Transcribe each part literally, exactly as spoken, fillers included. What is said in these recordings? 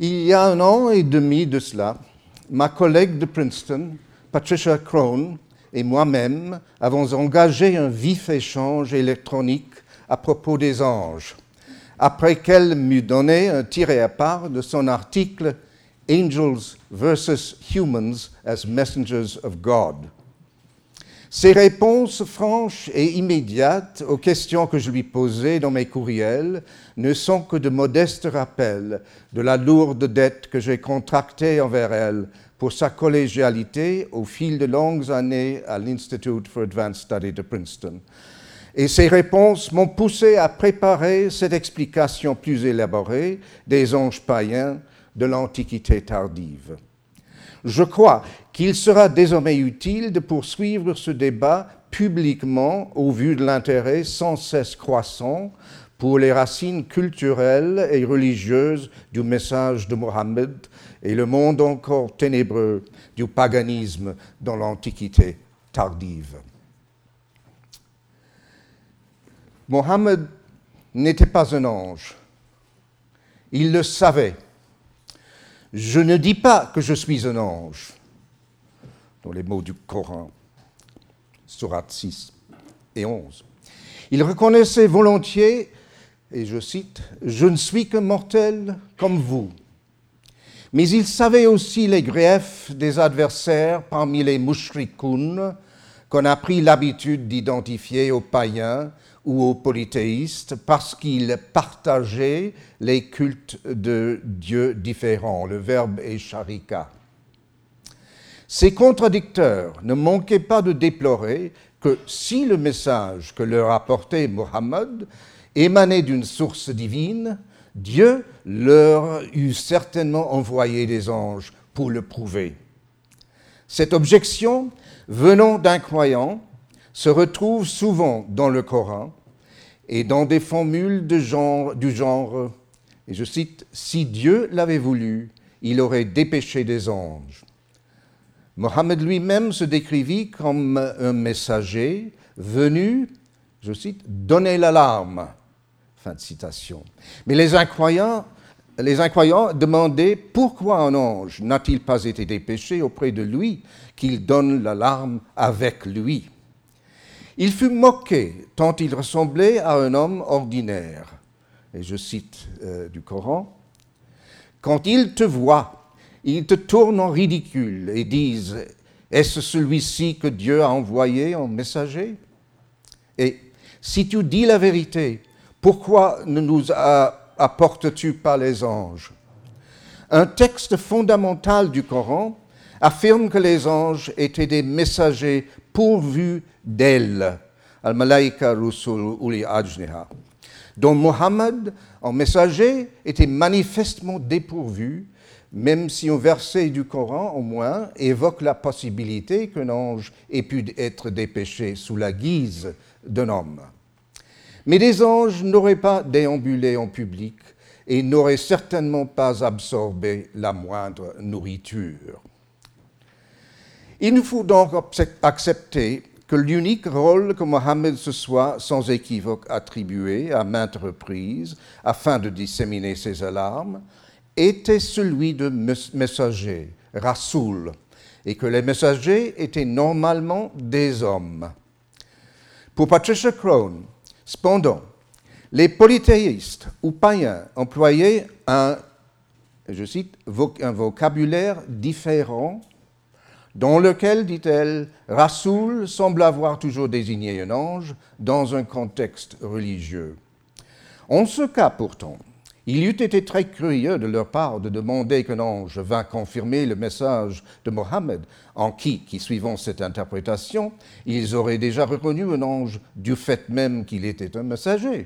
Il y a un an et demi de cela, ma collègue de Princeton, Patricia Crone, et moi-même avons engagé un vif échange électronique à propos des anges, après qu'elle m'eut donné un tiré à part de son article « Angels versus Humans as Messengers of God ». Ses réponses franches et immédiates aux questions que je lui posais dans mes courriels ne sont que de modestes rappels de la lourde dette que j'ai contractée envers elle pour sa collégialité au fil de longues années à l'Institute for Advanced Study de Princeton. Et ces réponses m'ont poussé à préparer cette explication plus élaborée des anges païens de l'Antiquité tardive. Je crois qu'il sera désormais utile de poursuivre ce débat publiquement au vu de l'intérêt sans cesse croissant pour les racines culturelles et religieuses du message de Mohammed et le monde encore ténébreux du paganisme dans l'Antiquité tardive. Mohammed n'était pas un ange. Il le savait. Je ne dis pas que je suis un ange, dans les mots du Coran, Sourate six et onze. Il reconnaissait volontiers, et je cite, « Je ne suis que mortel comme vous ». Mais il savait aussi les griefs des adversaires parmi les mushrikoun qu'on a pris l'habitude d'identifier aux païens ou aux polythéistes parce qu'ils partageaient les cultes de dieux différents. Le verbe est sharika. Ces contradicteurs ne manquaient pas de déplorer que si le message que leur apportait Mohammed émanait d'une source divine, Dieu leur eût certainement envoyé des anges pour le prouver. Cette objection, venant d'un croyant, se retrouve souvent dans le Coran et dans des formules de genre, du genre, et je cite, « Si Dieu l'avait voulu, il aurait dépêché des anges ». Mohammed lui-même se décrivit comme un messager venu, je cite, « donner l'alarme ». Fin de citation. Mais les incroyants, les incroyants demandaient pourquoi un ange n'a-t-il pas été dépêché auprès de lui, qu'il donne l'alarme avec lui. Il fut moqué tant il ressemblait à un homme ordinaire. Et je cite euh, du Coran, « Quand ils te voient, ils te tournent en ridicule et disent « Est-ce celui-ci que Dieu a envoyé en messager ?» Et si tu dis la vérité, pourquoi ne nous apportes-tu pas les anges ? Un texte fondamental du Coran affirme que les anges étaient des messagers pourvus d'ailes, al-malaïka rusul uli ajniha, dont Mohammed, en messager, était manifestement dépourvu, même si un verset du Coran, au moins, évoque la possibilité qu'un ange ait pu être dépêché sous la guise d'un homme. Mais des anges n'auraient pas déambulé en public et n'auraient certainement pas absorbé la moindre nourriture. Il nous faut donc accepter que l'unique rôle que Mohammed se soit sans équivoque attribué à maintes reprises afin de disséminer ses alarmes était celui de messager, rasoul, et que les messagers étaient normalement des hommes. Pour Patricia Crone, cependant, les polythéistes ou païens employaient un, je cite, un vocabulaire différent dans lequel, dit-elle, Rasoul semble avoir toujours désigné un ange dans un contexte religieux. En ce cas, pourtant, il eût été très curieux de leur part de demander qu'un ange vînt confirmer le message de Mohammed, en qui, qui suivant cette interprétation, ils auraient déjà reconnu un ange du fait même qu'il était un messager.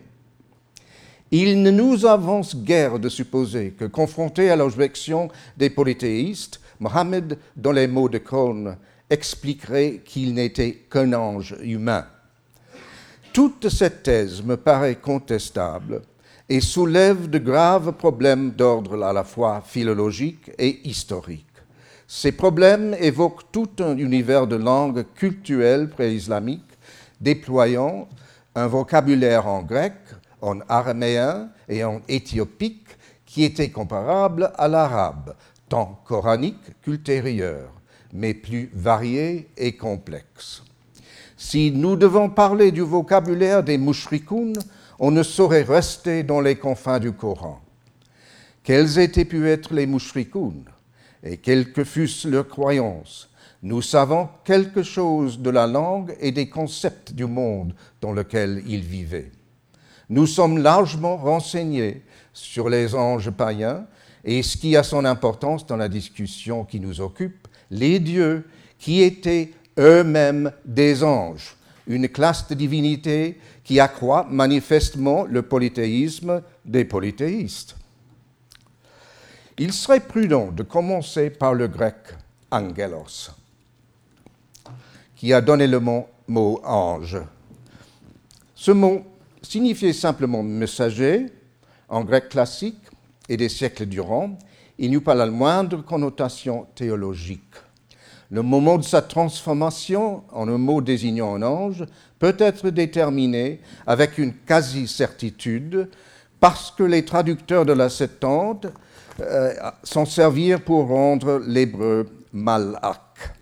Il ne nous avance guère de supposer que, confronté à l'objection des polythéistes, Mohammed, dans les mots de Crone, expliquerait qu'il n'était qu'un ange humain. Toute cette thèse me paraît contestable et soulève de graves problèmes d'ordre à la fois philologique et historique. Ces problèmes évoquent tout un univers de langue culturelle pré-islamique, déployant un vocabulaire en grec, en araméen et en éthiopique qui était comparable à l'arabe, tant coranique qu'ultérieur, mais plus varié et complexe. Si nous devons parler du vocabulaire des mushrikoun, on ne saurait rester dans les confins du Coran. Quels étaient pu être les mushrikoun, et quelles que fussent leurs croyances, nous savons quelque chose de la langue et des concepts du monde dans lequel ils vivaient. Nous sommes largement renseignés sur les anges païens et ce qui a son importance dans la discussion qui nous occupe, les dieux qui étaient eux-mêmes des anges, une classe de divinités qui accroît manifestement le polythéisme des polythéistes. Il serait prudent de commencer par le grec angelos, qui a donné le mot, mot ange. Ce mot signifiait simplement messager en grec classique et des siècles durant. Il n'y eut pas la moindre connotation théologique. Le moment de sa transformation en un mot désignant un ange peut être déterminé avec une quasi-certitude parce que les traducteurs de la Septante euh, s'en servirent pour rendre l'hébreu malak.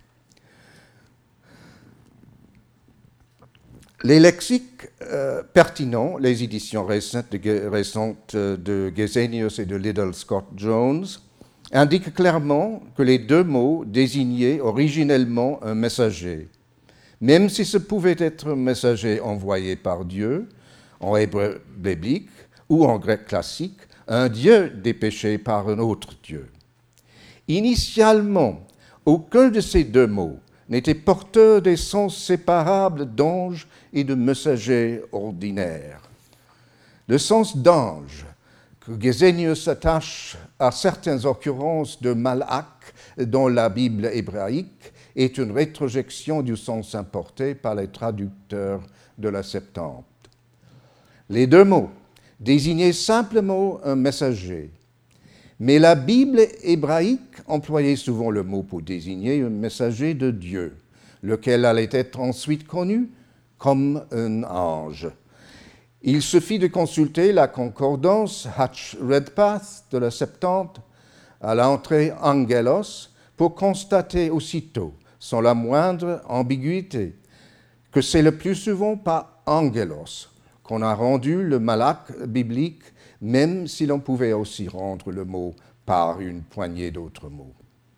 Les lexiques euh, pertinents, les éditions récentes de, récentes de Gesenius et de Liddell Scott Jones, indiquent clairement que les deux mots désignaient originellement un messager, même si ce pouvait être un messager envoyé par Dieu, en hébreu biblique ou en grec classique, un Dieu dépêché par un autre Dieu. Initialement, aucun de ces deux mots n'était porteur des sens séparables d'ange et de messager ordinaire. Le sens d'ange que Gesenius attache à certaines occurrences de malak dans la Bible hébraïque est une rétrojection du sens importé par les traducteurs de la Septante. Les deux mots désignaient simplement un messager, mais la Bible hébraïque employait souvent le mot pour désigner un messager de Dieu, lequel allait être ensuite connu comme un ange. Il suffit de consulter la concordance Hatch-Redpath de la Septante à l'entrée angelos pour constater aussitôt, sans la moindre ambiguïté, que c'est le plus souvent par angelos qu'on a rendu le malak biblique, même si l'on pouvait aussi rendre le mot par une poignée d'autres mots.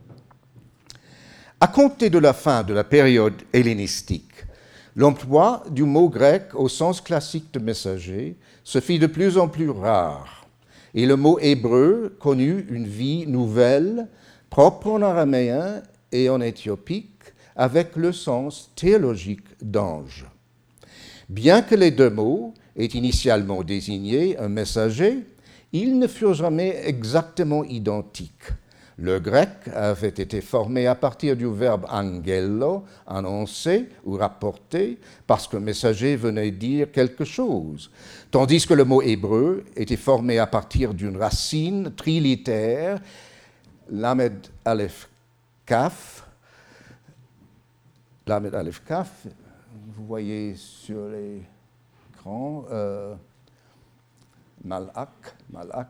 À compter de la fin de la période hellénistique, l'emploi du mot grec au sens classique de messager se fit de plus en plus rare, et le mot hébreu connut une vie nouvelle, propre en araméen et en éthiopique, avec le sens théologique d'ange. Bien que les deux mots aient initialement désigné un messager, ils ne furent jamais exactement identiques. Le grec avait été formé à partir du verbe angelo, annoncer ou rapporter, parce que messager venait dire quelque chose, tandis que le mot hébreu était formé à partir d'une racine trilitère, lamed aleph kaf, lamed aleph kaf, vous voyez sur l'écran, euh, malak, malak,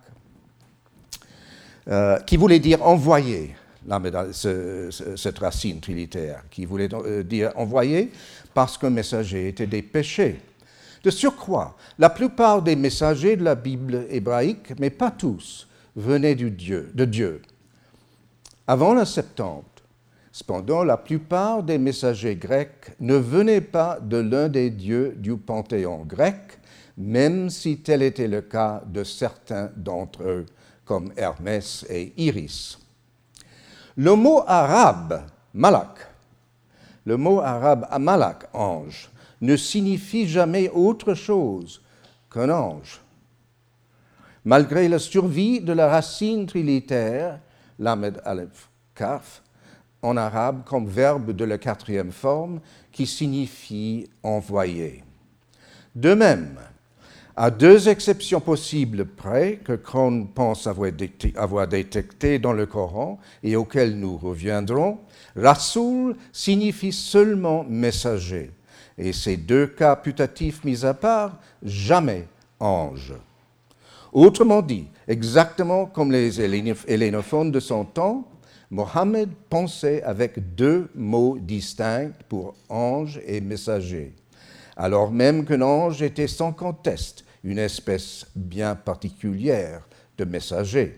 Euh, qui voulait dire envoyer, la médaille, ce, ce, cette racine trilitère, qui voulait euh, dire envoyer parce qu'un messager était dépêché. De surcroît, la plupart des messagers de la Bible hébraïque, mais pas tous, venaient du Dieu, de Dieu. Avant la Septante, cependant, la plupart des messagers grecs ne venaient pas de l'un des dieux du panthéon grec, même si tel était le cas de certains d'entre eux, comme Hermès et Iris. Le mot arabe, malak, le mot arabe malak, ange, ne signifie jamais autre chose qu'un ange. Malgré la survie de la racine trilitère, lamed aleph kaf, en arabe comme verbe de la quatrième forme, qui signifie envoyer. De même, à deux exceptions possibles près que Krohn pense avoir détecté, avoir détecté dans le Coran et auxquelles nous reviendrons, Rasoul signifie seulement messager, et ces deux cas putatifs mis à part, jamais ange. Autrement dit, exactement comme les hellénophones de son temps, Mohammed pensait avec deux mots distincts pour ange et messager, alors même qu'un ange était sans conteste une espèce bien particulière de messager.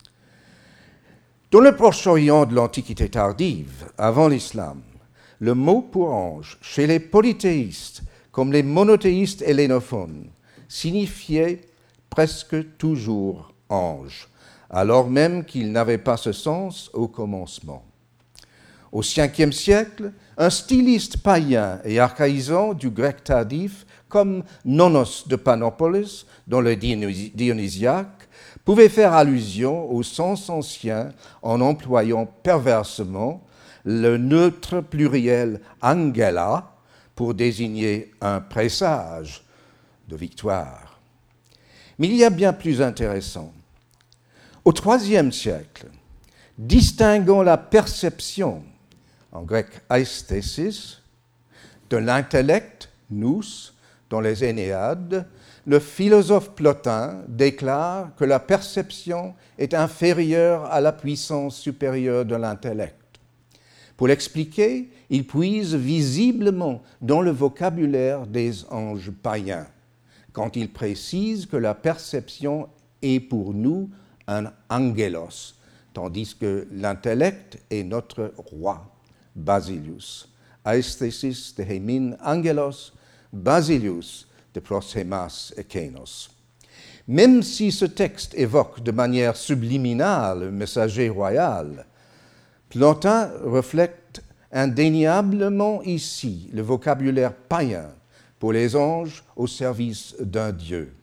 Dans le Proche-Orient de l'Antiquité tardive, avant l'islam, le mot pour ange, chez les polythéistes comme les monothéistes hellénophones, signifiait presque toujours ange, alors même qu'il n'avait pas ce sens au commencement. Au cinquième siècle, un styliste païen et archaïsant du grec tardif, comme Nonos de Panopolis dans le Dionysiaque, pouvait faire allusion au sens ancien en employant perversement le neutre pluriel angela pour désigner un présage de victoire. Mais il y a bien plus intéressant. Au troisième siècle, distinguant la perception, en grec aesthesis, de l'intellect, nous, dans les Énéades, le philosophe Plotin déclare que la perception est inférieure à la puissance supérieure de l'intellect. Pour l'expliquer, il puise visiblement dans le vocabulaire des anges païens, quand il précise que la perception est pour nous un angelos, tandis que l'intellect est notre roi, Basilius. Aesthesis de hemin angelos, Basilius de prosemas ekenos. Même si ce texte évoque de manière subliminale le messager royal, Plotin reflète indéniablement ici le vocabulaire païen pour les anges au service d'un dieu.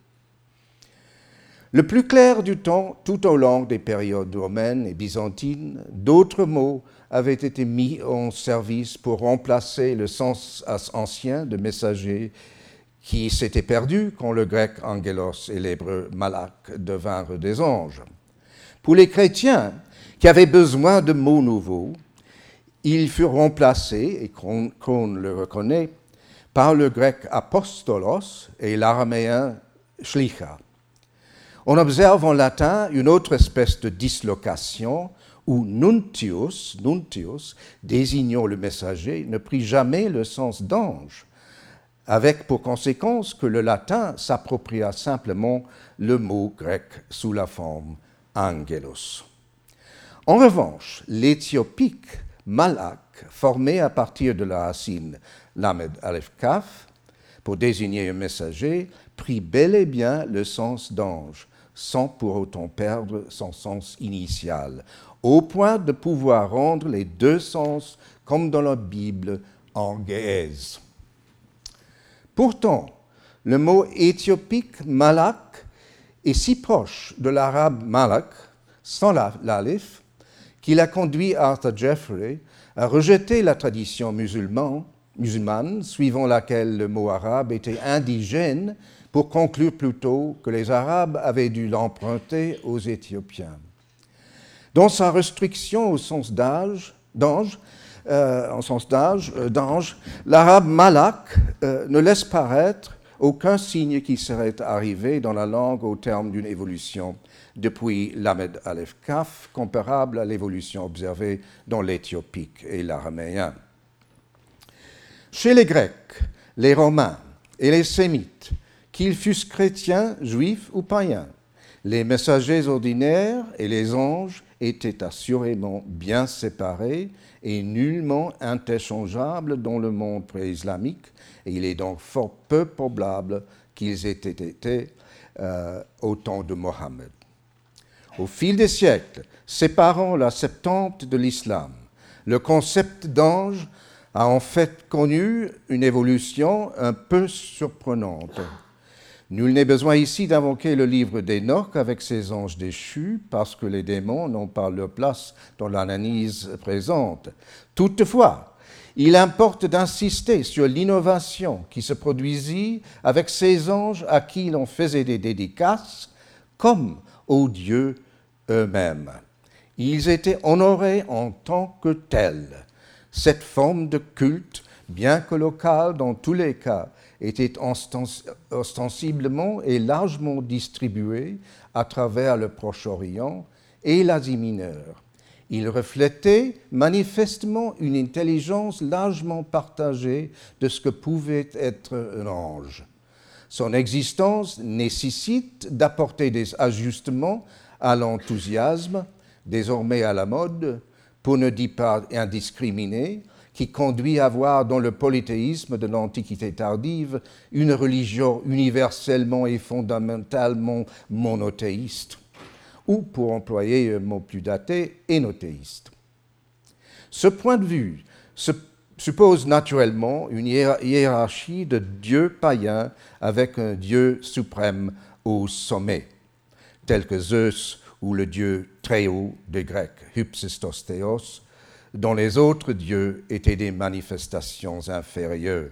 Le plus clair du temps, tout au long des périodes romaines et byzantines, d'autres mots avaient été mis en service pour remplacer le sens ancien de messager qui s'était perdu quand le grec angelos et l'hébreu malak devinrent des anges. Pour les chrétiens qui avaient besoin de mots nouveaux, ils furent remplacés, et qu'on le reconnaît, par le grec apostolos et l'araméen shlicha. On observe en latin une autre espèce de dislocation où nuntius, nuntius, désignant le messager, ne prit jamais le sens d'ange, avec pour conséquence que le latin s'appropria simplement le mot grec sous la forme angelos. En revanche, l'éthiopique malak, formé à partir de la racine lamed aleph kaf, pour désigner un messager, prit bel et bien le sens d'ange, sans pour autant perdre son sens initial, au point de pouvoir rendre les deux sens, comme dans la Bible, en géèse. Pourtant, le mot éthiopique malak est si proche de l'arabe malak, sans l'alif, qu'il a conduit Arthur Jeffrey à rejeter la tradition musulmane, musulmane, suivant laquelle le mot arabe était indigène, pour conclure plutôt que les Arabes avaient dû l'emprunter aux Éthiopiens. Dans sa restriction au sens d'âge, d'ange, euh, en sens d'âge, euh, d'ange, l'arabe malak euh, ne laisse paraître aucun signe qui serait arrivé dans la langue au terme d'une évolution depuis lamed aleph kaf, comparable à l'évolution observée dans l'éthiopique et l'araméen. Chez les Grecs, les Romains et les Sémites, qu'ils fussent chrétiens, juifs ou païens, les messagers ordinaires et les anges étaient assurément bien séparés et nullement interchangeables dans le monde pré-islamique, et il est donc fort peu probable qu'ils aient été euh, au temps de Mohammed. Au fil des siècles, séparant la Septante de l'islam, le concept d'ange a en fait connu une évolution un peu surprenante. Nul n'est besoin ici d'invoquer le livre d'Enoch avec ses anges déchus, parce que les démons n'ont pas leur place dans l'analyse présente. Toutefois, il importe d'insister sur l'innovation qui se produisit avec ces anges à qui l'on faisait des dédicaces, comme aux dieux eux-mêmes. Ils étaient honorés en tant que tels. Cette forme de culte, bien que locale dans tous les cas, était ostensiblement et largement distribué à travers le Proche-Orient et l'Asie mineure. Il reflétait manifestement une intelligence largement partagée de ce que pouvait être un ange. Son existence nécessite d'apporter des ajustements à l'enthousiasme, désormais à la mode, pour ne dire pas indiscriminé, qui conduit à voir dans le polythéisme de l'Antiquité tardive une religion universellement et fondamentalement monothéiste, ou, pour employer un mot plus daté, énothéiste. Ce point de vue se suppose naturellement une hiérarchie de dieux païens avec un dieu suprême au sommet, tel que Zeus ou le dieu très haut des Grecs, Hypsistos Théos, dont les autres dieux étaient des manifestations inférieures.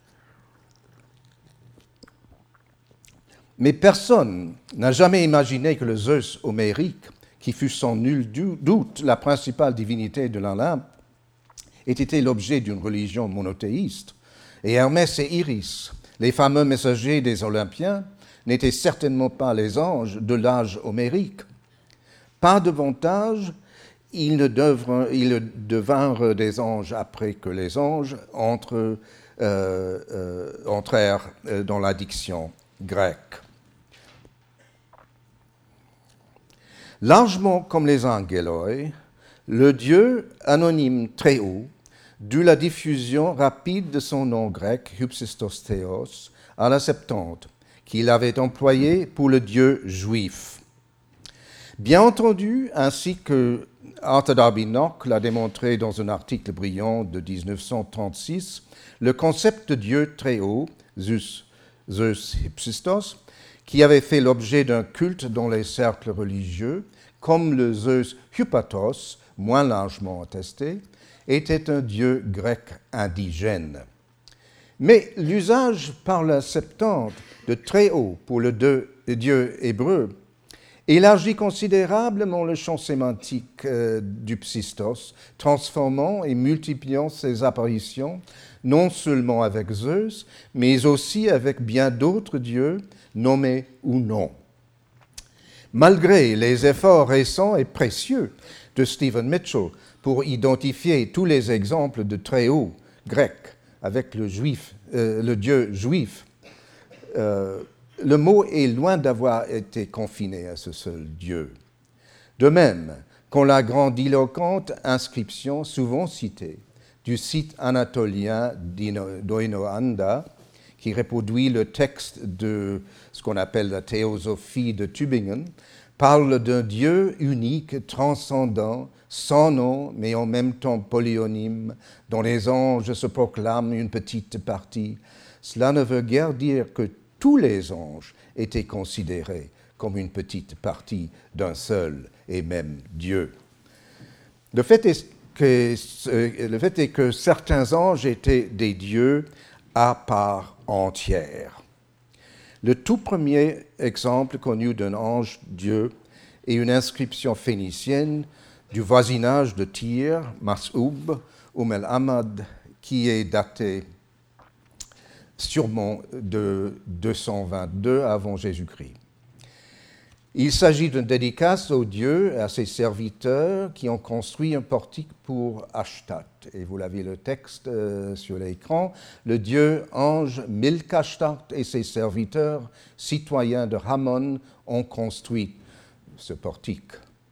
Mais personne n'a jamais imaginé que le Zeus homérique, qui fut sans nul doute la principale divinité de l'Olympe, ait été l'objet d'une religion monothéiste. Et Hermès et Iris, les fameux messagers des Olympiens, n'étaient certainement pas les anges de l'âge homérique. Pas davantage, ils, ne devront, ils devinrent des anges après que les anges entre, euh, euh, entrèrent dans la diction grecque. Largement comme les angeloi, le dieu anonyme très haut dut la diffusion rapide de son nom grec, Hypsistos Théos, à la Septante, qu'il avait employé pour le dieu juif. Bien entendu, ainsi que Arthur Darby Nock l'a démontré dans un article brillant de dix-neuf cent trente-six, le concept de Dieu très haut, Zeus, Zeus Hypsistos, qui avait fait l'objet d'un culte dans les cercles religieux, comme le Zeus Hypatos, moins largement attesté, était un dieu grec indigène. Mais l'usage par la Septante de très haut pour le dieu hébreu élargit considérablement le champ sémantique euh, du Psistos, transformant et multipliant ses apparitions non seulement avec Zeus, mais aussi avec bien d'autres dieux, nommés ou non. Malgré les efforts récents et précieux de Stephen Mitchell pour identifier tous les exemples de très haut grec avec le, juif, euh, le dieu juif, euh, le mot est loin d'avoir été confiné à ce seul Dieu. De même qu'on la grandiloquente inscription souvent citée du site anatolien d'Oinoanda, qui reproduit le texte de ce qu'on appelle la théosophie de Tübingen, parle d'un Dieu unique, transcendant, sans nom, mais en même temps polyonyme, dont les anges se proclament une petite partie. Cela ne veut guère dire que tous les anges étaient considérés comme une petite partie d'un seul et même Dieu. Le fait est que, le fait est que certains anges étaient des dieux à part entière. Le tout premier exemple connu d'un ange-dieu est une inscription phénicienne du voisinage de Tyr, Mas'oub, Umm el-Ahmad, qui est datée sûrement de deux cent vingt-deux avant Jésus-Christ. Il s'agit d'une dédicace aux dieux et à ses serviteurs qui ont construit un portique pour Ashtat. Et vous l'avez le texte euh, sur l'écran. Le dieu ange Milkashtat et ses serviteurs, citoyens de Hammon, ont construit ce portique.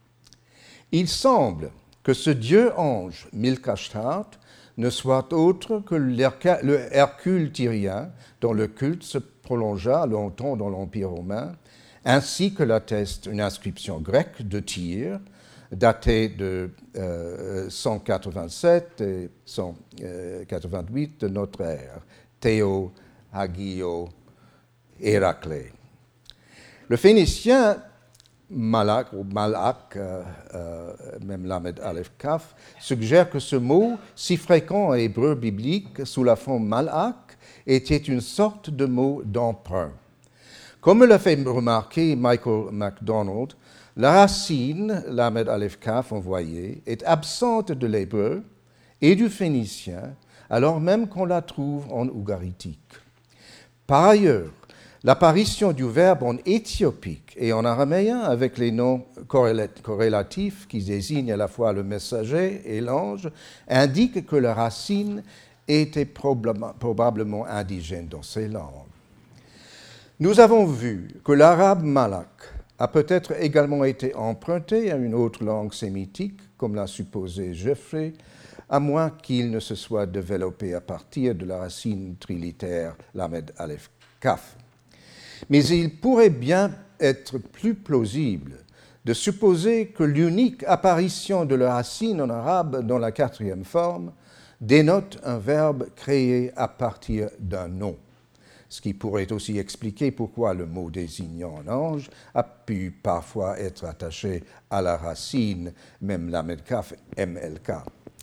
Il semble que ce dieu ange Milkashtat ne soit autre que le Hercule tyrien, dont le culte se prolongea longtemps dans l'Empire romain, ainsi que l'atteste une inscription grecque de Tyr, datée de euh, cent quatre-vingt-sept et cent quatre-vingt-huit de notre ère, Théo, Hagio, Héraclée. Le Phénicien Malak, ou Malak, euh, euh, même Lamed Aleph Kaf, suggère que ce mot, si fréquent en hébreu biblique sous la forme Malak, était une sorte de mot d'emprunt. Comme l'a fait remarquer Michael MacDonald, la racine Lamed Aleph Kaf envoyée est absente de l'hébreu et du phénicien, alors même qu'on la trouve en ougaritique. Par ailleurs, l'apparition du verbe en éthiopique et en araméen avec les noms corrélatifs qui désignent à la fois le messager et l'ange indique que la racine était probablement indigène dans ces langues. Nous avons vu que l'arabe malak a peut-être également été emprunté à une autre langue sémitique, comme l'a supposé Geoffrey, à moins qu'il ne se soit développé à partir de la racine trilitère lamed aleph kaf. Mais il pourrait bien être plus plausible de supposer que l'unique apparition de la racine en arabe dans la quatrième forme dénote un verbe créé à partir d'un nom, ce qui pourrait aussi expliquer pourquoi le mot désignant un ange a pu parfois être attaché à la racine, même lamed kaf, M L K.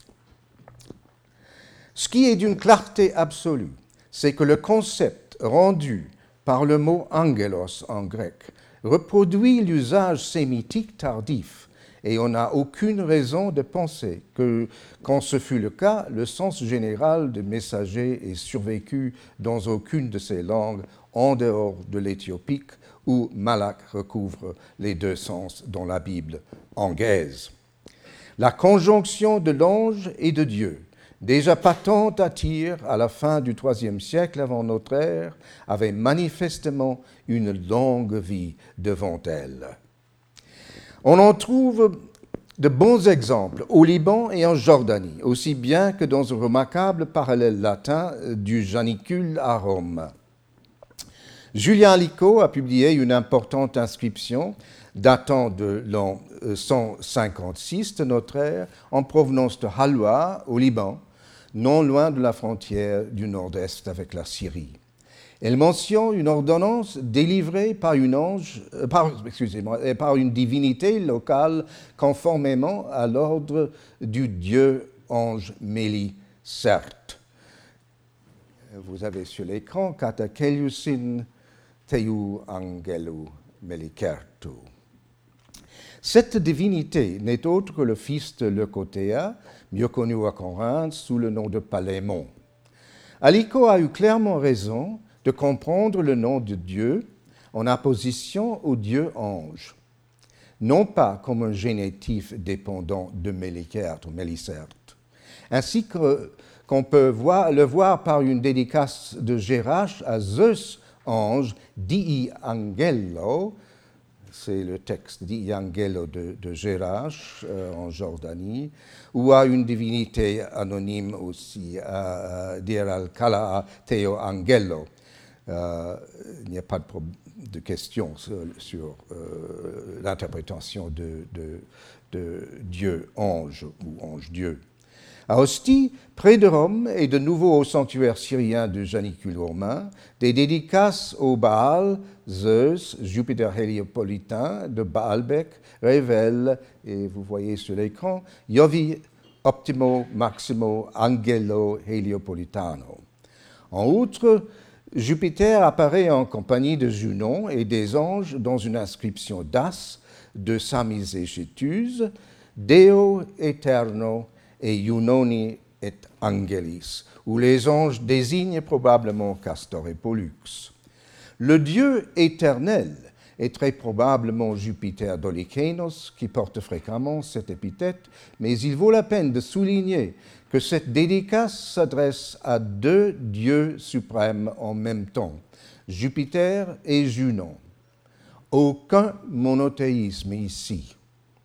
Ce qui est d'une clarté absolue, c'est que le concept rendu par le mot angelos en grec reproduit l'usage sémitique tardif, et on n'a aucune raison de penser que, quand ce fut le cas, le sens général de messager ait survécu dans aucune de ces langues en dehors de l'éthiopique, où malak recouvre les deux sens dans la Bible anglaise. La conjonction de l'ange et de Dieu, déjà patente à Tyr à la fin du troisième siècle avant notre ère, avait manifestement une longue vie devant elle. On en trouve de bons exemples au Liban et en Jordanie, aussi bien que dans un remarquable parallèle latin du Janicule à Rome. Julien Licot a publié une importante inscription datant de l'an cent cinquante-six de notre ère en provenance de Halwa au Liban, non loin de la frontière du nord-est avec la Syrie. Elle mentionne une ordonnance délivrée par une, ange, euh, par, excusez-moi, par une divinité locale conformément à l'ordre du dieu ange Méli Cert. Vous avez sur l'écran « Kata Keliusin Teu Angelu Melikertu ». Cette divinité n'est autre que le fils de Leucothea, mieux connu à Corinthe sous le nom de Palémon. Alico a eu clairement raison de comprendre le nom de Dieu en opposition au Dieu ange, non pas comme un génitif dépendant de Mélikert ou Mélicert, ainsi que, qu'on peut voir, le voir par une dédicace de Gérache à Zeus ange, Dii Angelo, c'est le texte Dii Angelo de, de Gérache euh, en Jordanie, ou à une divinité anonyme aussi, à Dir al-Kala Theo Angelo. Euh, il n'y a pas de, de question sur, sur euh, l'interprétation de, de, de Dieu ange ou ange-dieu. À Ostie, près de Rome et de nouveau au sanctuaire syrien du Janicule romain, des dédicaces au Baal, Zeus, Jupiter héliopolitain de Baalbec révèlent, et vous voyez sur l'écran, Iovi optimo maximo angelo heliopolitano. En outre, Jupiter apparaît en compagnie de Junon et des anges dans une inscription d'As de Samis et Chétuse, Deo eterno et Iunoni et Angelis, où les anges désignent probablement Castor et Pollux. Le Dieu éternel est très probablement Jupiter Dolichenos, qui porte fréquemment cette épithète, mais il vaut la peine de souligner que cette dédicace s'adresse à deux dieux suprêmes en même temps, Jupiter et Junon. Aucun monothéisme ici.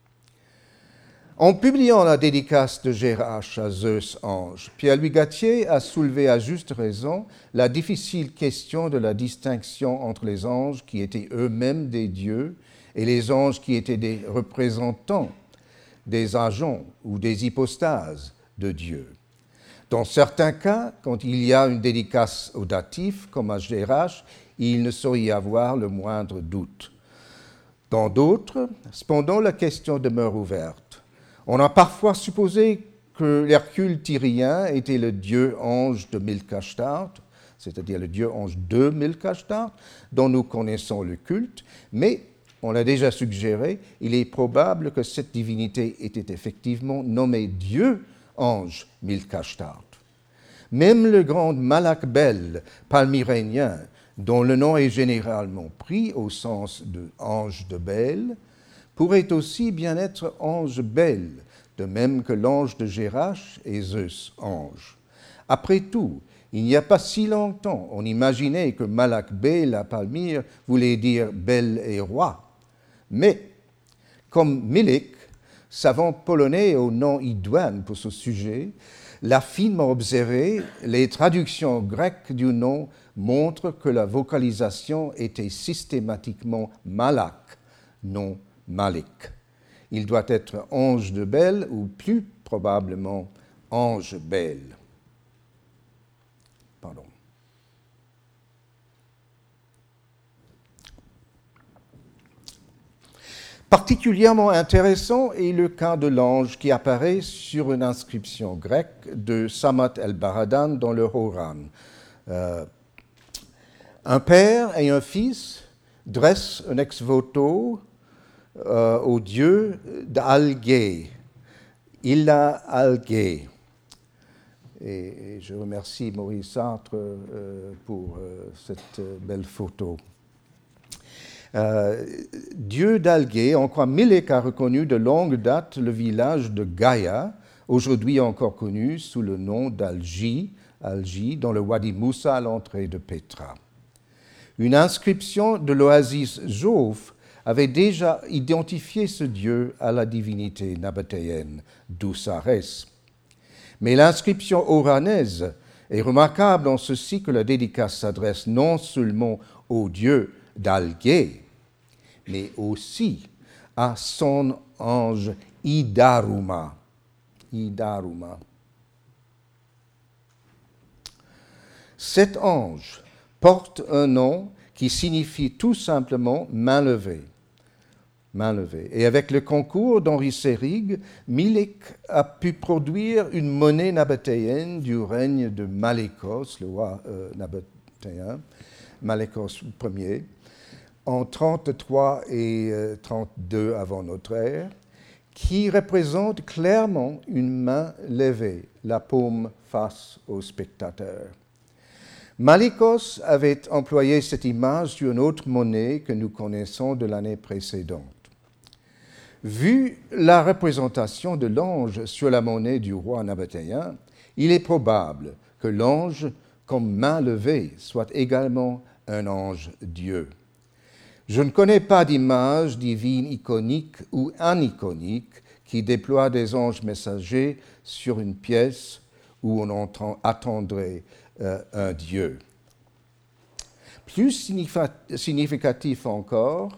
En publiant la dédicace de Gérache à Zeus ange, Pierre-Louis Gattier a soulevé à juste raison la difficile question de la distinction entre les anges qui étaient eux-mêmes des dieux et les anges qui étaient des représentants, des agents ou des hypostases de Dieu. Dans certains cas, quand il y a une dédicace au datif, comme à Gérache, il ne saurait y avoir le moindre doute. Dans d'autres, cependant, la question demeure ouverte. On a parfois supposé que l'Hercule tyrien était le dieu ange de Milkashtart, c'est-à-dire le dieu ange de Milkashtart, dont nous connaissons le culte, mais, on l'a déjà suggéré, il est probable que cette divinité était effectivement nommée dieu ange Milkashtart. Même le grand Malak Bel, palmyrénien, dont le nom est généralement pris au sens de ange de Bel, pourrait aussi bien être ange Bel, de même que l'ange de Gérach et Zeus ange. Après tout, il n'y a pas si longtemps, on imaginait que Malak Bel à Palmyre voulait dire bel et roi. Mais, comme Milik, savant polonais au nom idoine pour ce sujet, l'a finement observé, les traductions grecques du nom montrent que la vocalisation était systématiquement Malak, non Malik. Il doit être ange de Bel ou plus probablement ange Bel. Pardon. Particulièrement intéressant est le cas de l'ange qui apparaît sur une inscription grecque de Samat el-Baradan dans le Horan. Euh, un père et un fils dressent un ex-voto euh, au dieu d'Algé, Illa Algé. Et, et je remercie Maurice Sartre euh, pour euh, cette euh, belle photo. Euh, Dieu d'Algé, en quoi Milik a reconnu de longue date le village de Gaïa, aujourd'hui encore connu sous le nom d'Algi, Algi, dans le Wadi Moussa à l'entrée de Petra. Une inscription de l'oasis Jove avait déjà identifié ce dieu à la divinité nabatéenne d'Oussarès. Mais l'inscription oranaise est remarquable en ceci que la dédicace s'adresse non seulement au dieu d'Algé, mais aussi à son ange Idaruma. Idaruma. Cet ange porte un nom qui signifie tout simplement main levée. Main levée. Et avec le concours d'Henri Seyrig, Milik a pu produire une monnaie nabatéenne du règne de Malékos, le roi euh, nabatéen, Malékos Ier, en trente-trois et trente-deux avant notre ère, qui représente clairement une main levée, la paume face au spectateur. Malékos avait employé cette image sur une autre monnaie que nous connaissons de l'année précédente. Vu la représentation de l'ange sur la monnaie du roi nabatéen, il est probable que l'ange, comme main levée, soit également un ange Dieu. Je ne connais pas d'image divine iconique ou aniconique qui déploie des anges messagers sur une pièce où on attendrait euh, un Dieu. Plus significatif encore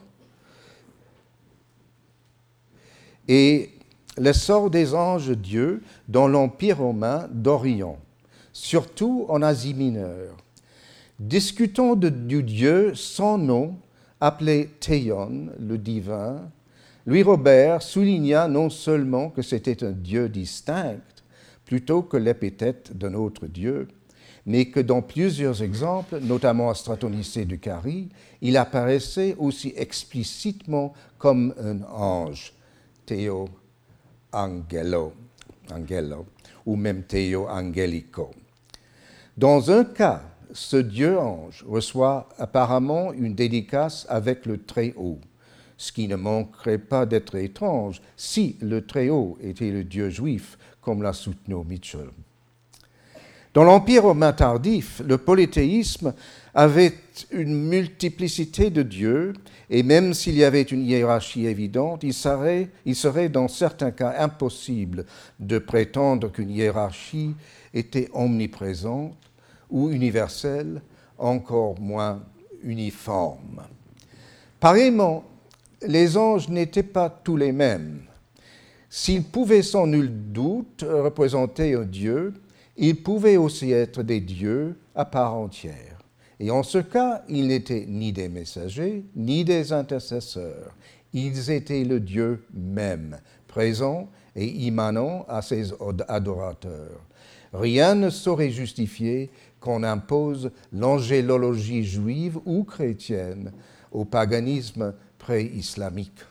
est l'essor des anges dieux dans l'Empire romain d'Orient, surtout en Asie mineure. Discutons de, du dieu sans nom, appelé Théon, le divin. Louis Robert souligna non seulement que c'était un dieu distinct, plutôt que l'épithète d'un autre dieu, mais que dans plusieurs exemples, notamment à Stratonicée de Carie, il apparaissait aussi explicitement comme un ange, Theo Angelo, Angelo, ou même Theo Angelico. Dans un cas, ce dieu-ange reçoit apparemment une dédicace avec le Très-Haut, ce qui ne manquerait pas d'être étrange si le Très-Haut était le dieu juif, comme l'a soutenu Mitchell. Dans l'Empire romain tardif, le polythéisme avait une multiplicité de dieux, et même s'il y avait une hiérarchie évidente, il serait, il serait dans certains cas impossible de prétendre qu'une hiérarchie était omniprésente ou universelle, encore moins uniforme. Pareillement, les anges n'étaient pas tous les mêmes. S'ils pouvaient sans nul doute représenter un dieu, ils pouvaient aussi être des dieux à part entière. Et en ce cas, ils n'étaient ni des messagers, ni des intercesseurs. Ils étaient le Dieu même, présent et immanent à ses adorateurs. Rien ne saurait justifier qu'on impose l'angélologie juive ou chrétienne au paganisme pré-islamique.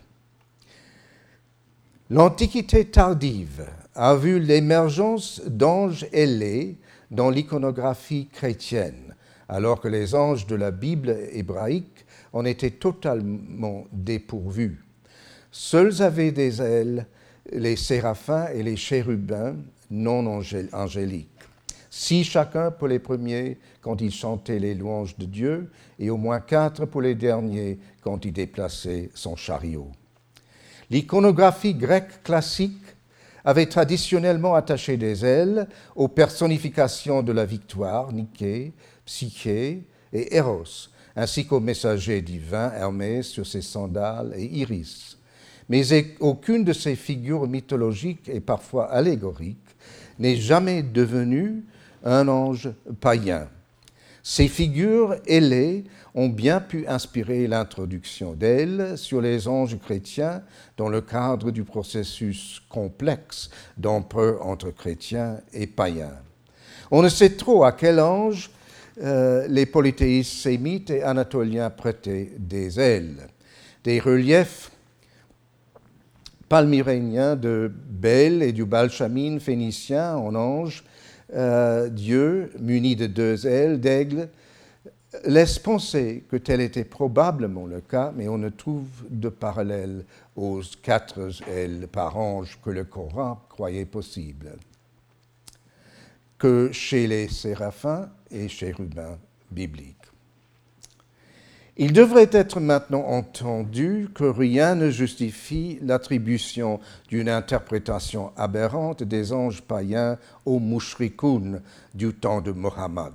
L'Antiquité tardive a vu l'émergence d'anges ailés dans l'iconographie chrétienne, alors que les anges de la Bible hébraïque en étaient totalement dépourvus. Seuls avaient des ailes les séraphins et les chérubins non angéliques. Six chacun pour les premiers quand ils chantaient les louanges de Dieu, et au moins quatre pour les derniers quand il déplaçait son chariot. L'iconographie grecque classique avait traditionnellement attaché des ailes aux personnifications de la victoire, Nike, Psyché et Eros, ainsi qu'au messager divin Hermès sur ses sandales et Iris. Mais aucune de ces figures mythologiques et parfois allégoriques n'est jamais devenue un ange païen. Ces figures ailées ont bien pu inspirer l'introduction d'elles sur les anges chrétiens dans le cadre du processus complexe d'emprunt entre chrétiens et païens. On ne sait trop à quel ange euh, les polythéistes sémites et anatoliens prêtaient des ailes. Des reliefs palmyréniens de Bel et du Balchamine phénicien en ange, euh, Dieu, muni de deux ailes d'aigle, laisse penser que tel était probablement le cas, mais on ne trouve de parallèle aux quatre ailes par ange que le Coran croyait possible que chez les séraphins et chérubins bibliques. Il devrait être maintenant entendu que rien ne justifie l'attribution d'une interprétation aberrante des anges païens aux mouchrikoun du temps de Mohammed.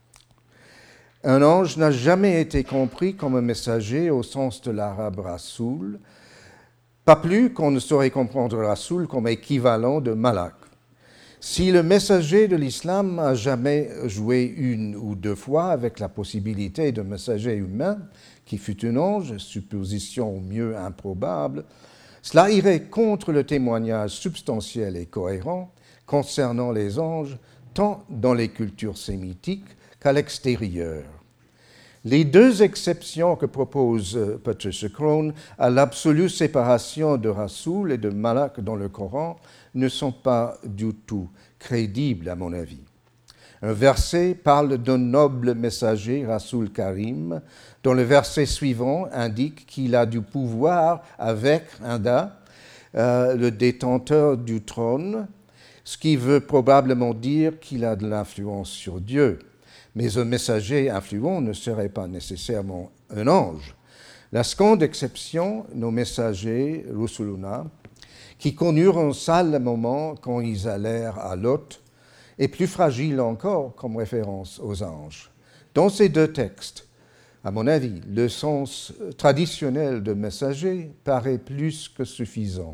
Un ange n'a jamais été compris comme un messager au sens de l'arabe Rasoul, pas plus qu'on ne saurait comprendre Rasoul comme équivalent de Malak. Si le messager de l'islam a jamais joué une ou deux fois avec la possibilité d'un messager humain qui fut un ange, supposition au mieux improbable, cela irait contre le témoignage substantiel et cohérent concernant les anges, tant dans les cultures sémitiques qu'à l'extérieur. Les deux exceptions que propose Patricia Crone à l'absolue séparation de Rasoul et de Malak dans le Coran ne sont pas du tout crédibles à mon avis. Un verset parle d'un noble messager, Rasoul Karim, dont le verset suivant indique qu'il a du pouvoir avec Inda, euh, le détenteur du trône, ce qui veut probablement dire qu'il a de l'influence sur Dieu. Mais un messager influent ne serait pas nécessairement un ange. La seconde exception, nos messagers, Rusuluna, qui connurent un sale moment quand ils allèrent à Lot, est plus fragile encore comme référence aux anges. Dans ces deux textes, à mon avis, le sens traditionnel de messager paraît plus que suffisant.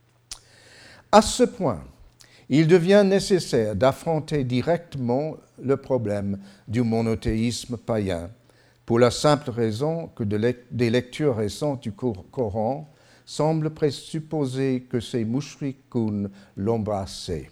À ce point, il devient nécessaire d'affronter directement le problème du monothéisme païen, pour la simple raison que des lectures récentes du Coran semblent présupposer que ces mouchrikoun l'embrassaient.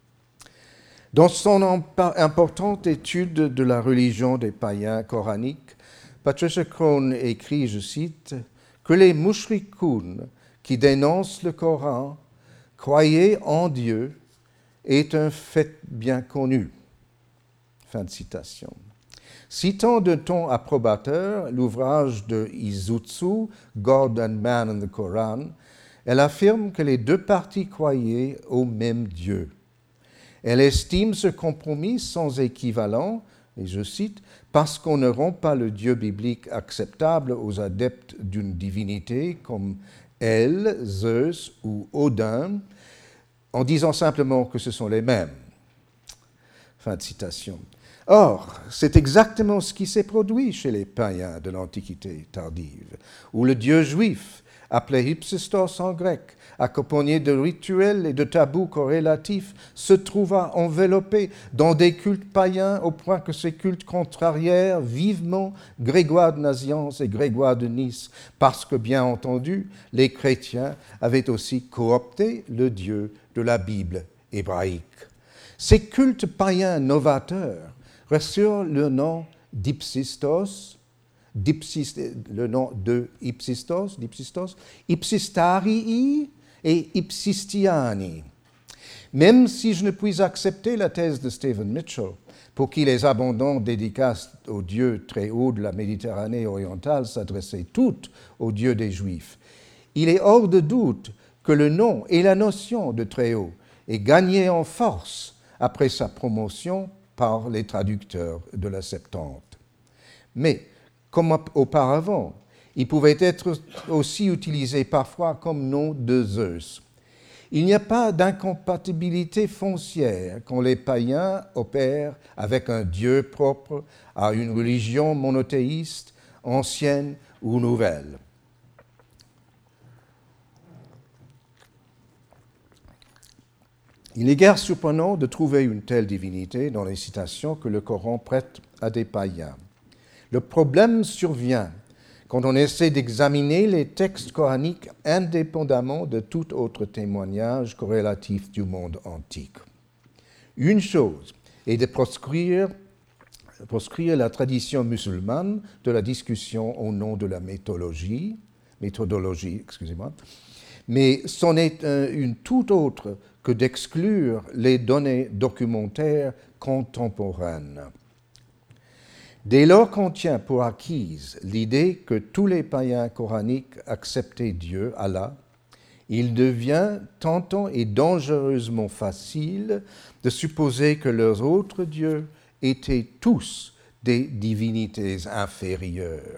Dans son importante étude de la religion des païens coraniques, Patricia Crone écrit, je cite, que les mouchrikoun qui dénoncent le Coran croyaient en Dieu est un fait bien connu. Fin de citation. Citant d'un ton approbateur l'ouvrage de Izutsu, God and Man in the Quran, elle affirme que les deux parties croyaient au même Dieu. Elle estime ce compromis sans équivalent, et je cite, « parce qu'on ne rend pas le Dieu biblique acceptable aux adeptes d'une divinité comme El, Zeus ou Odin, en disant simplement que ce sont les mêmes. » Fin de citation. Or, c'est exactement ce qui s'est produit chez les païens de l'Antiquité tardive, où le Dieu juif, appelé Hypsistos en grec, accompagné de rituels et de tabous corrélatifs, se trouva enveloppé dans des cultes païens au point que ces cultes contrarièrent vivement Grégoire de Nazianze et Grégoire de Nice, parce que, bien entendu, les chrétiens avaient aussi coopté le Dieu de la Bible hébraïque. Ces cultes païens novateurs reçurent le nom d'Hypsistos, le nom de Hypsistos, d'Hypsistos, Hypsistarii et Hypsistiani. Même si je ne puis accepter la thèse de Stephen Mitchell, pour qui les abondantes dédicaces aux dieux très hauts de la Méditerranée orientale s'adressaient toutes aux dieux des Juifs, il est hors de doute que le nom et la notion de très haut aient gagné en force après sa promotion par les traducteurs de la Septante. Mais, comme auparavant, il pouvait être aussi utilisé parfois comme nom de Zeus. Il n'y a pas d'incompatibilité foncière quand les païens opèrent avec un dieu propre à une religion monothéiste, ancienne ou nouvelle. Il est guère surprenant de trouver une telle divinité dans les citations que le Coran prête à des païens. Le problème survient quand on essaie d'examiner les textes coraniques indépendamment de tout autre témoignage corrélatif du monde antique. Une chose est de proscrire, proscrire la tradition musulmane de la discussion au nom de la méthodologie, méthodologie, excusez-moi, mais c'en est un, une toute autre que d'exclure les données documentaires contemporaines. Dès lors qu'on tient pour acquise l'idée que tous les païens coraniques acceptaient Dieu, Allah, il devient tentant et dangereusement facile de supposer que leurs autres dieux étaient tous des divinités inférieures.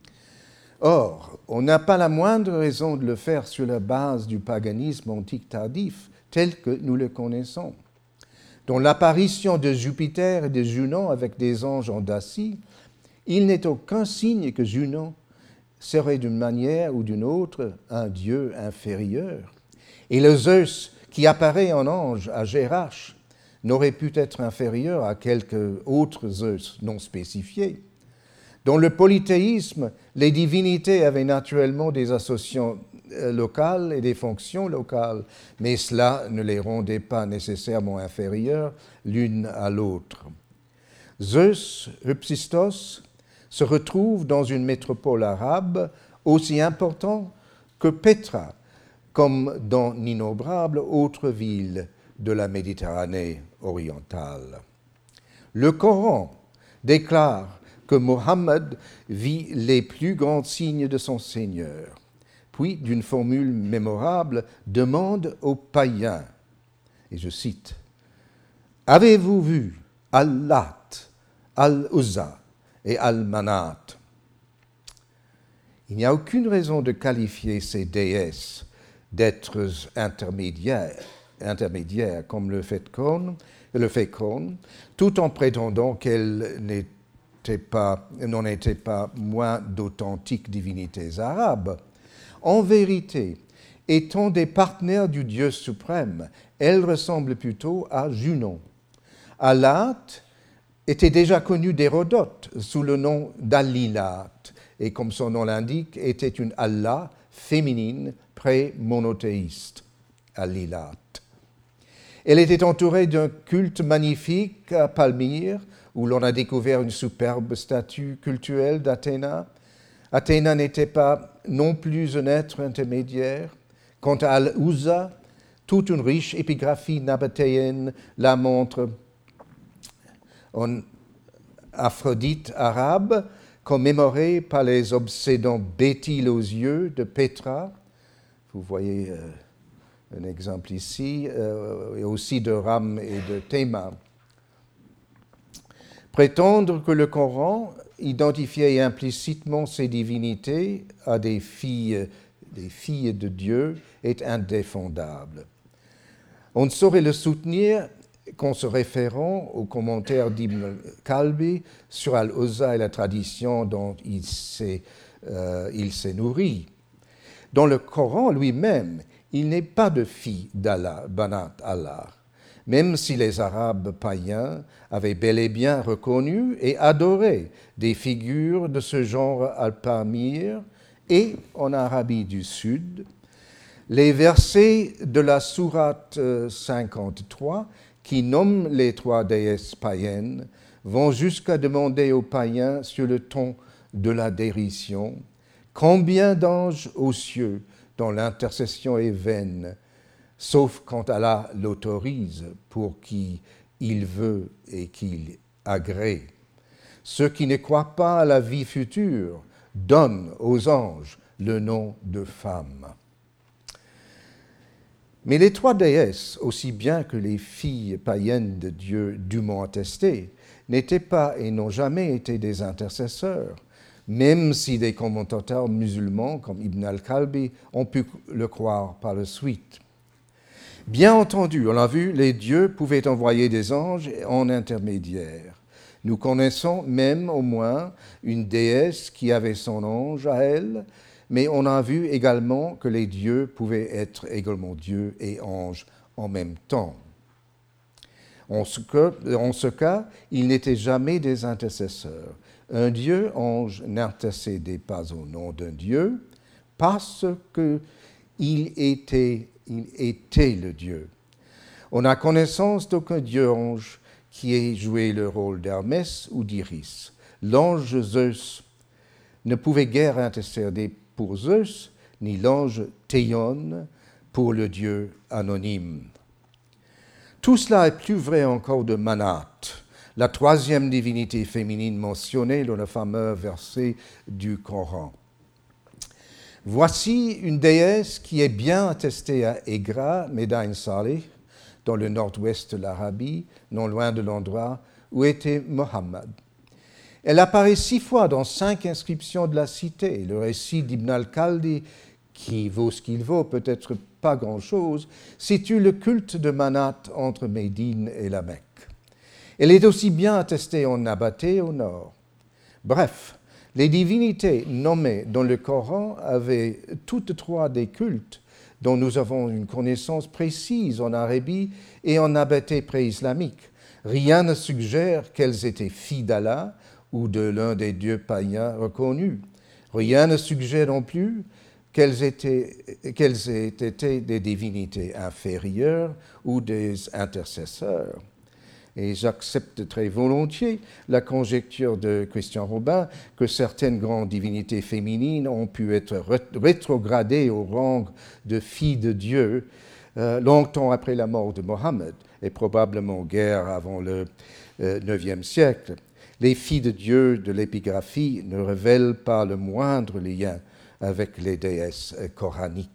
Or, on n'a pas la moindre raison de le faire sur la base du paganisme antique tardif tel que nous le connaissons. Dans l'apparition de Jupiter et de Junon avec des anges en dacie, il n'est aucun signe que Junon serait d'une manière ou d'une autre un dieu inférieur. Et le Zeus qui apparaît en ange à Gérache n'aurait pu être inférieur à quelque autre Zeus non spécifié. Dans le polythéisme, les divinités avaient naturellement des associations locales et des fonctions locales, mais cela ne les rendait pas nécessairement inférieures l'une à l'autre. Zeus, Hypsistos, se retrouve dans une métropole arabe aussi importante que Petra, comme dans d'innombrables autres villes de la Méditerranée orientale. Le Coran déclare que Mohammed vit les plus grands signes de son Seigneur, puis, d'une formule mémorable, demande aux païens, et je cite, « Avez-vous vu Al-Lat, Al-Uzza et Al-Manat » Il n'y a aucune raison de qualifier ces déesses d'êtres intermédiaires, intermédiaires comme le fait Cône, le fait Cône, tout en prétendant qu'elles n'étaient pas, n'en étaient pas moins d'authentiques divinités arabes. En vérité, étant des partenaires du Dieu suprême, elles ressemblent plutôt à Junon. Allat était déjà connu d'Hérodote sous le nom d'Alilat, et comme son nom l'indique, était une Allah féminine pré-monothéiste, Alilat. Elle était entourée d'un culte magnifique à Palmyre, où l'on a découvert une superbe statue cultuelle d'Athéna. Athéna n'était pas non plus un être intermédiaire. Quant à Al-Uzza, toute une riche épigraphie nabatéenne la montre en Aphrodite arabe, commémorée par les obsédants Béthyle aux yeux de Pétra. Vous voyez euh, un exemple ici, euh, et aussi de Ram et de Théma. Prétendre que le Coran identifiait implicitement ces divinités à des filles, des filles de Dieu est indéfendable. On ne saurait le soutenir qu'en se référant aux commentaires d'Ibn Kalbi sur Al-Uzza et la tradition dont il s'est, euh, il s'est nourri. Dans le Coran lui-même, il n'est pas de fille d'Allah, Banat Allah, même si les Arabes païens avaient bel et bien reconnu et adoré des figures de ce genre à Palmyre et en Arabie du Sud. Les versets de la sourate cinquante-trois qui nomment les trois déesses païennes vont jusqu'à demander aux païens sur le ton de la dérision « Combien d'anges aux cieux dont l'intercession est vaine, sauf quand Allah l'autorise pour qui il veut et qu'il agrée. Ceux qui ne croient pas à la vie future donnent aux anges le nom de femmes. Mais les trois déesses, aussi bien que les filles païennes de Dieu dûment attestées, n'étaient pas et n'ont jamais été des intercesseurs, même si des commentateurs musulmans comme Ibn al-Kalbi ont pu le croire par la suite. Bien entendu, on l'a vu, les dieux pouvaient envoyer des anges en intermédiaire. Nous connaissons même au moins une déesse qui avait son ange à elle, mais on a vu également que les dieux pouvaient être également dieux et anges en même temps. En ce cas, en ce cas ils n'étaient jamais des intercesseurs. Un dieu ange n'intercédait pas au nom d'un dieu parce qu'il était, il était le dieu. On n'a connaissance d'aucun dieu ange qui ait joué le rôle d'Hermès ou d'Iris. L'ange Zeus ne pouvait guère intercéder pour Zeus, ni l'ange Théon pour le dieu anonyme. Tout cela est plus vrai encore de Manat, la troisième divinité féminine mentionnée dans le fameux verset du Coran. Voici une déesse qui est bien attestée à Egra, Médain Saleh, dans le nord-ouest de l'Arabie, non loin de l'endroit où était Mohammed. Elle apparaît six fois dans cinq inscriptions de la cité. Le récit d'Ibn al-Kaldi, qui vaut ce qu'il vaut, peut-être pas grand-chose, situe le culte de Manat entre Médine et la Mecque. Elle est aussi bien attestée en Nabaté au nord. Bref, les divinités nommées dans le Coran avaient toutes trois des cultes dont nous avons une connaissance précise en Arabie et en Nabaté pré-islamique. Rien ne suggère qu'elles étaient filles d'Allah ou de l'un des dieux païens reconnus. Rien ne suggère non plus qu'elles, étaient, qu'elles aient été des divinités inférieures ou des intercesseurs. Et j'accepte très volontiers la conjecture de Christian Robin que certaines grandes divinités féminines ont pu être rétrogradées au rang de filles de Dieu euh, longtemps après la mort de Mohammed, et probablement guère avant le euh, neuvième siècle. Les filles de Dieu de l'épigraphie ne révèlent pas le moindre lien avec les déesses coraniques.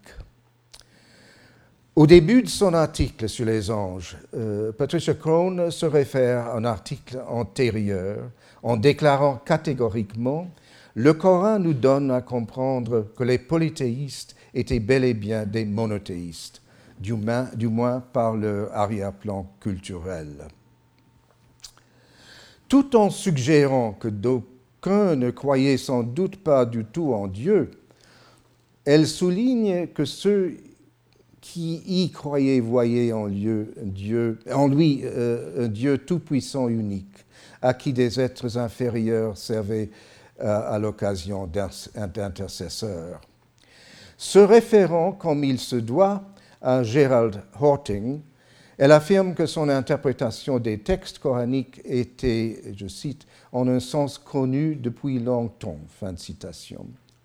Au début de son article sur les anges, euh, Patricia Crone se réfère à un article antérieur en déclarant catégoriquement « Le Coran nous donne à comprendre que les polythéistes étaient bel et bien des monothéistes, du moins, du moins par leur arrière-plan culturel. » Tout en suggérant que d'aucuns ne croyaient sans doute pas du tout en Dieu, elle souligne que ceux qui y croyaient voyaient en, lieu, Dieu, en lui euh, un Dieu tout-puissant unique, à qui des êtres inférieurs servaient euh, à l'occasion d'intercesseurs. Se référant, comme il se doit, à Gerald Horting, elle affirme que son interprétation des textes coraniques était, je cite, en un sens connu depuis longtemps. Fin de citation.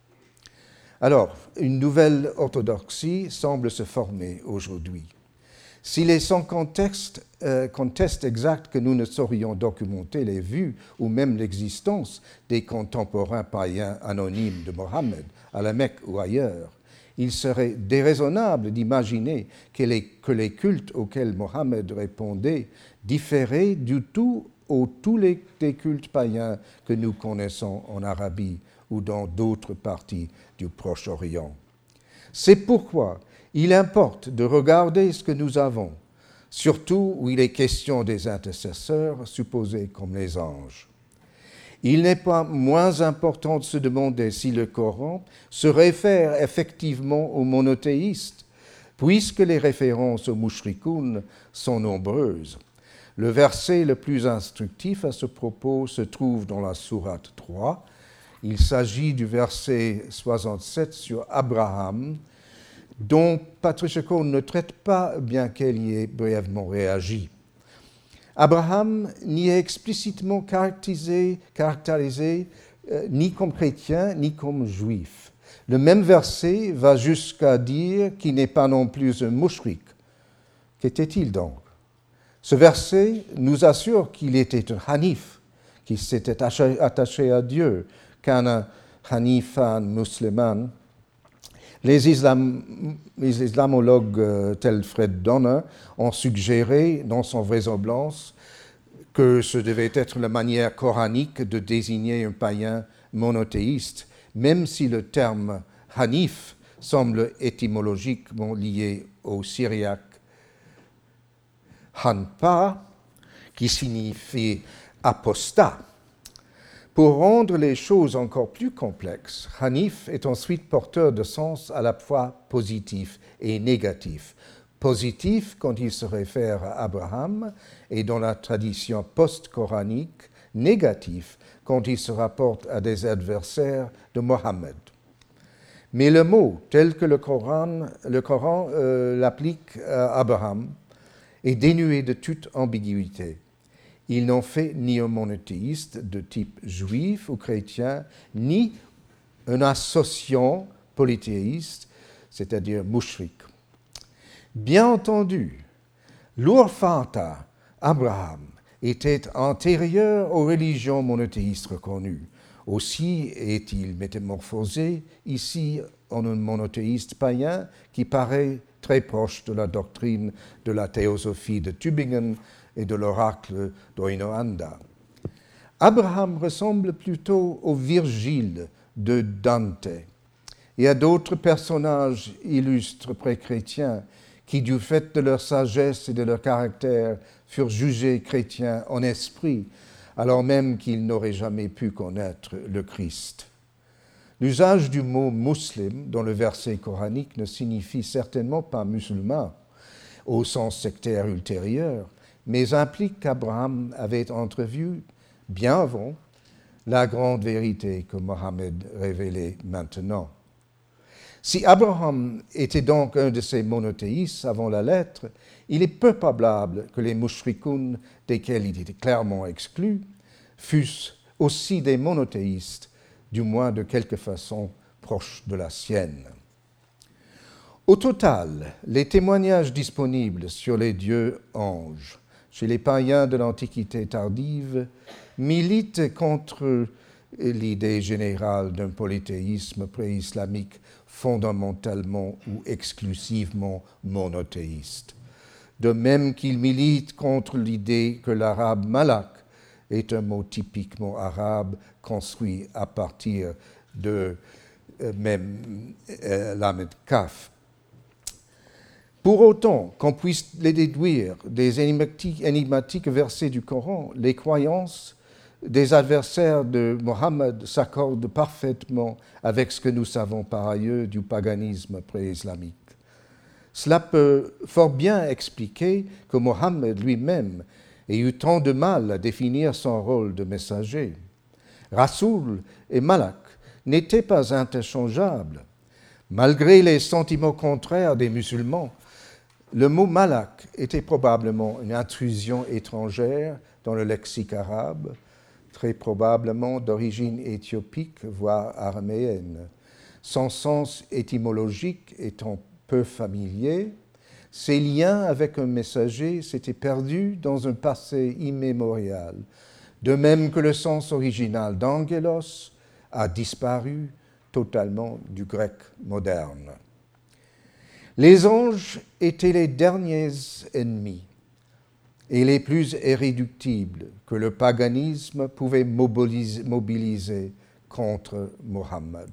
Alors, une nouvelle orthodoxie semble se former aujourd'hui. S'il est sans contexte, euh, conteste exact que nous ne saurions documenter les vues ou même l'existence des contemporains païens anonymes de Mohammed à la Mecque ou ailleurs, il serait déraisonnable d'imaginer que les, que les cultes auxquels Mohammed répondait différaient du tout aux tous les des cultes païens que nous connaissons en Arabie ou dans d'autres parties du Proche-Orient. C'est pourquoi il importe de regarder ce que nous avons, surtout où il est question des intercesseurs supposés comme les anges. Il n'est pas moins important de se demander si le Coran se réfère effectivement aux monothéistes, puisque les références aux mushrikoun sont nombreuses. Le verset le plus instructif à ce propos se trouve dans la sourate trois. Il s'agit du verset soixante-sept sur Abraham, dont Patricia Crone ne traite pas, bien qu'elle y ait brièvement réagi. Abraham n'y est explicitement caractérisé, caractérisé euh, ni comme chrétien ni comme juif. Le même verset va jusqu'à dire qu'il n'est pas non plus un mushrik. Qu'était-il donc? Ce verset nous assure qu'il était un hanif, qui s'était attaché à Dieu, kana hanifan musliman. Les, islam, les islamologues euh, tels Fred Donner ont suggéré dans son vraisemblance que ce devait être la manière coranique de désigner un païen monothéiste, même si le terme hanif semble étymologiquement lié au syriaque hanpa, qui signifie apostat. Pour rendre les choses encore plus complexes, hanif est ensuite porteur de sens à la fois positif et négatif. Positif quand il se réfère à Abraham et dans la tradition post-coranique, négatif quand il se rapporte à des adversaires de Mohammed. Mais le mot, tel que le Coran, le Coran euh, l'applique à Abraham, est dénué de toute ambiguïté. Il n'en fait ni un monothéiste de type juif ou chrétien, ni un associant polythéiste, c'est-à-dire mushrik. Bien entendu, l'Urfata, Abraham, était antérieur aux religions monothéistes reconnues. Aussi est-il métamorphosé ici en un monothéiste païen qui paraît très proche de la doctrine de la théosophie de Tübingen et de l'oracle d'Oinoanda. Abraham ressemble plutôt au Virgile de Dante et à d'autres personnages illustres pré-chrétiens qui, du fait de leur sagesse et de leur caractère, furent jugés chrétiens en esprit, alors même qu'ils n'auraient jamais pu connaître le Christ. L'usage du mot « muslim » dans le verset coranique ne signifie certainement pas « musulman » au sens sectaire ultérieur, mais implique qu'Abraham avait entrevu, bien avant, la grande vérité que Mohammed révélait maintenant. Si Abraham était donc un de ces monothéistes avant la lettre, il est peu probable que les mushrikoun, desquels il était clairement exclu, fussent aussi des monothéistes, du moins de quelque façon proche de la sienne. Au total, les témoignages disponibles sur les dieux anges chez les païens de l'Antiquité tardive militent contre l'idée générale d'un polythéisme pré-islamique fondamentalement ou exclusivement monothéiste. De même qu'il milite contre l'idée que l'arabe malak est un mot typiquement arabe construit à partir de euh, même euh, lamed kaf. Pour autant qu'on puisse les déduire des énigmatiques, énigmatiques versets du Coran, les croyances des adversaires de Mohammed s'accordent parfaitement avec ce que nous savons par ailleurs du paganisme pré-islamique. Cela peut fort bien expliquer que Mohammed lui-même ait eu tant de mal à définir son rôle de messager. Rasoul et Malak n'étaient pas interchangeables. Malgré les sentiments contraires des musulmans, le mot Malak était probablement une intrusion étrangère dans le lexique arabe, très probablement d'origine éthiopique, voire araméenne. Son sens étymologique étant peu familier, ses liens avec un messager s'étaient perdus dans un passé immémorial, de même que le sens original d'angelos a disparu totalement du grec moderne. Les anges étaient les derniers ennemis et les plus irréductibles que le paganisme pouvait mobiliser, mobiliser contre Mohammed.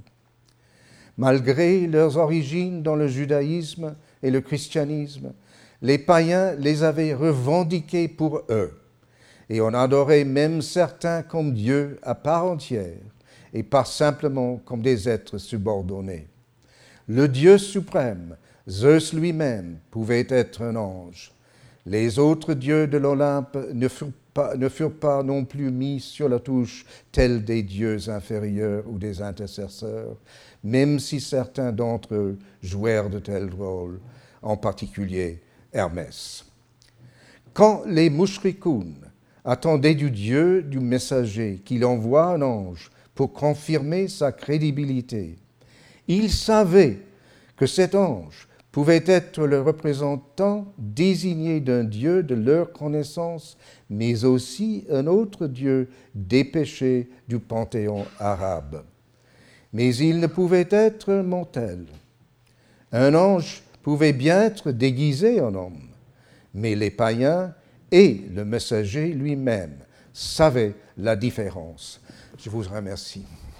Malgré leurs origines dans le judaïsme et le christianisme, les païens les avaient revendiqués pour eux et on adorait même certains comme dieux à part entière et pas simplement comme des êtres subordonnés. Le Dieu suprême, Zeus lui-même, pouvait être un ange. Les autres dieux de l'Olympe ne furent pas, ne furent pas non plus mis sur la touche tels des dieux inférieurs ou des intercesseurs, même si certains d'entre eux jouèrent de tels rôles, en particulier Hermès. Quand les mushrikoun attendaient du Dieu du messager qu'il envoie un ange pour confirmer sa crédibilité, ils savaient que cet ange pouvaient être le représentant désigné d'un Dieu de leur connaissance, mais aussi un autre Dieu dépêché du panthéon arabe. Mais ils ne pouvaient être mortels. Un ange pouvait bien être déguisé en homme, mais les païens et le messager lui-même savaient la différence. Je vous remercie.